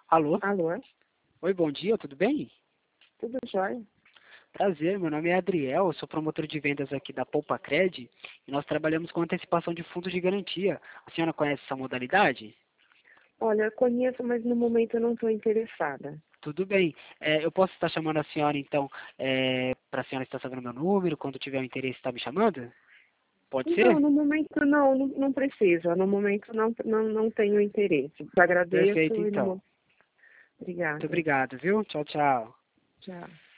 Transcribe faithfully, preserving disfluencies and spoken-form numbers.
Alô? Alô? Oi, bom dia, tudo bem? Tudo jóia? Prazer, meu nome é Adriel, eu sou promotor de vendas aqui da Poupa Cred e nós trabalhamos com antecipação de fundos de garantia. A senhora conhece essa modalidade? Olha, eu conheço, mas no momento eu não estou interessada. Tudo bem. É, eu posso estar chamando a senhora, então, para a senhora estar sabendo meu número, quando tiver o interesse, estar me chamando? Pode Não, ser? no momento não, não, não precisa. No momento não, não, não tenho interesse. Te agradeço Perfeito, e no então. mo- Muito Obrigada. obrigado, viu? Tchau, tchau. Tchau.